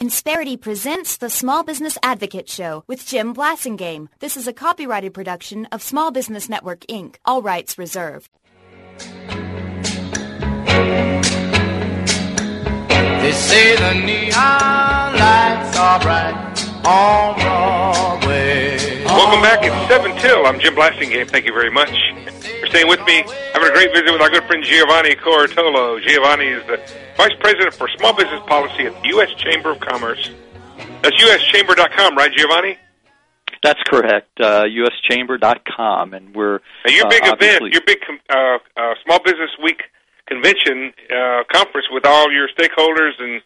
Insperity presents the Small Business Advocate Show with Jim Blasingame. This is a copyrighted production of Small Business Network, Inc., all rights reserved. They say the neon lights are bright on Broadway. Welcome back. It's 7 till. I'm Jim Blasingame. Thank you very much for staying with me. Having a great visit with our good friend Giovanni Cortolo. Giovanni is the Vice President for Small Business Policy at the U.S. Chamber of Commerce. That's uschamber.com, right, Giovanni? That's correct, uschamber.com. And we're your big event, your big Small Business Week convention conference with all your stakeholders, and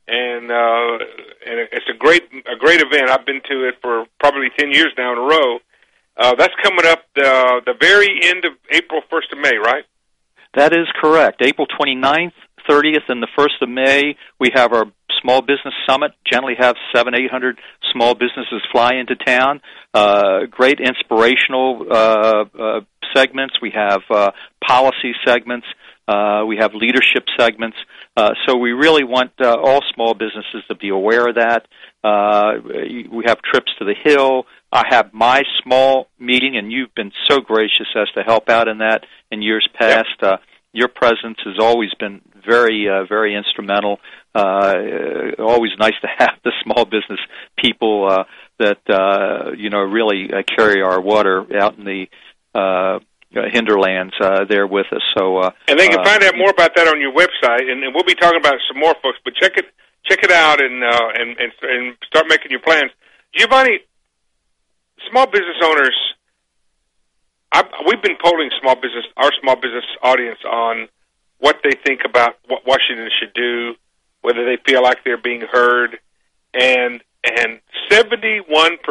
it's a great event. I've been to it for probably 10 years now in a row. That's coming up the very end of April, 1st of May, right? That is correct. April 29th, 30th, and the 1st of May, we have our Small Business Summit. Generally have 700-800 small businesses fly into town. Great inspirational segments. We have policy segments. We have leadership segments. So we really want all small businesses to be aware of that. We have trips to the Hill. I have my small meeting, and you've been so gracious as to help out in that in years past. Yep. Your presence has always been very, very instrumental. Always nice to have the small business people that really carry our water out in the hinterlands there with us. So, and they can find out more about that on your website, and we'll be talking about it some more, folks. But check it out and start making your plans. Giovanni, small business owners. We've been polling our small business audience on what they think about what Washington should do, whether they feel like they're being heard, and 71%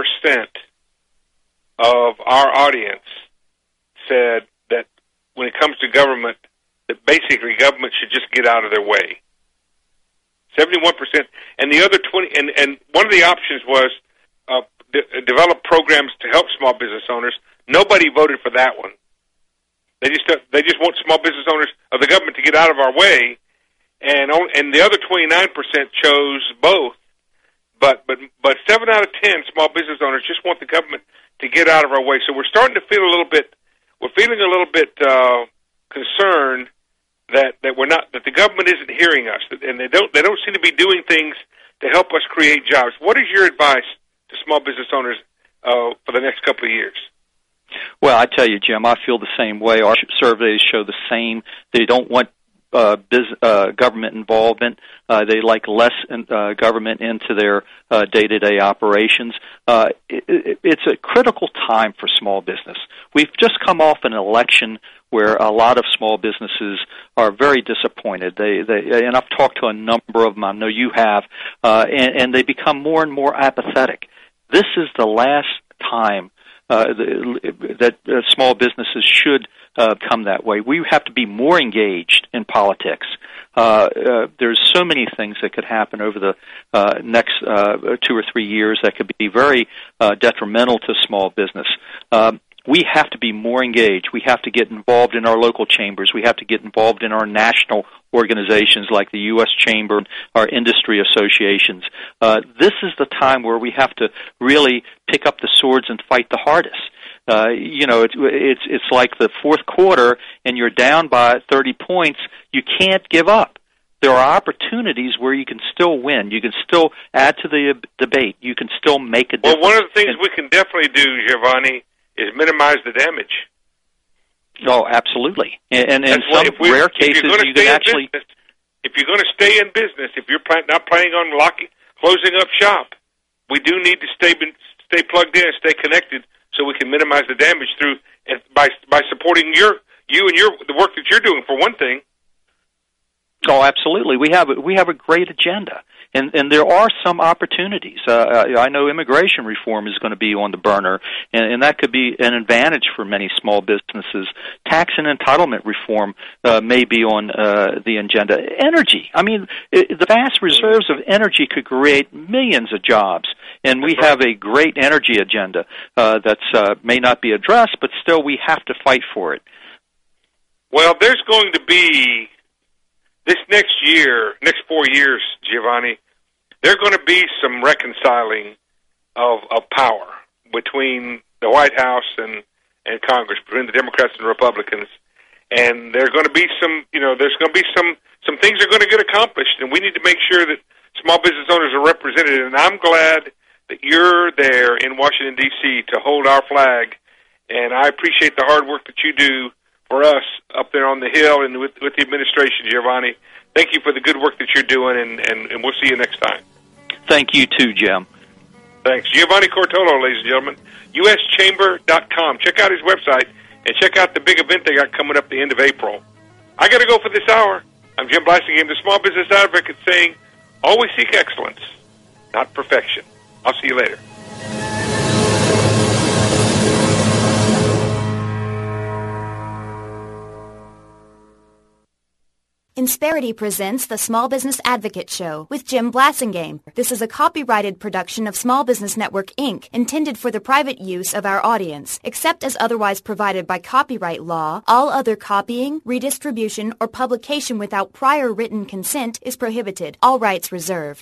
of our audience said that when it comes to government, that basically government should just get out of their way. 71%, and the other 20, and one of the options was develop programs to help small business owners. Nobody voted for that one. They just want small business owners of the government to get out of our way, and the other 29% chose both. But 7 out of 10 small business owners just want the government to get out of our way. So we're starting to feel we're feeling a little bit concerned that the government isn't hearing us, and they don't seem to be doing things to help us create jobs. What is your advice to small business owners for the next couple of years? Well, I tell you, Jim, I feel the same way. Our surveys show the same. They don't want government involvement. They like less government into their day-to-day operations. It's a critical time for small business. We've just come off an election where a lot of small businesses are very disappointed. And I've talked to a number of them. I know you have, and they become more and more apathetic. This is the last time that small businesses should come that way. We have to be more engaged in politics. There's so many things that could happen over the next 2 or 3 years that could be very detrimental to small business. We have to be more engaged. We have to get involved in our local chambers. We have to get involved in our national organizations like the U.S. Chamber, our industry associations. This is the time where we have to really pick up the swords and fight the hardest. It's like the fourth quarter and you're down by 30 points. You can't give up. There are opportunities where you can still win. You can still add to the debate. You can still make a difference. Well, one of the things we can definitely do, Giovanni, is minimize the damage. Oh, absolutely. And in some rare cases, you can actually... If you're going to stay in business, if you're not planning on closing up shop, we do need to stay plugged in, stay connected, so we can minimize the damage by supporting you and the work that you're doing, for one thing. Oh, absolutely. We have a great agenda, and there are some opportunities. I know immigration reform is going to be on the burner, and that could be an advantage for many small businesses. Tax and entitlement reform may be on the agenda. Energy. I mean, the vast reserves of energy could create millions of jobs, and we have a great energy agenda that's may not be addressed, but still we have to fight for it. Well, there's going to be... This next 4 years, Giovanni, there's going to be some reconciling of power between the White House and Congress, between the Democrats and the Republicans, and there's going to be some things that are going to get accomplished, and we need to make sure that small business owners are represented. And I'm glad that you're there in Washington, D.C. to hold our flag, and I appreciate the hard work that you do for us up there on the Hill and with the administration, Giovanni. Thank you for the good work that you're doing, and we'll see you next time. Thank you too, Jim. Thanks. Giovanni Cortolo, ladies and gentlemen, uschamber.com. Check out his website, and check out the big event they got coming up the end of April. I got to go for this hour. I'm Jim Blasingame, the Small Business Advocate, saying, always seek excellence, not perfection. I'll see you later. Insperity presents the Small Business Advocate Show with Jim Blasingame. This is a copyrighted production of Small Business Network, Inc., intended for the private use of our audience. Except as otherwise provided by copyright law, all other copying, redistribution, or publication without prior written consent is prohibited. All rights reserved.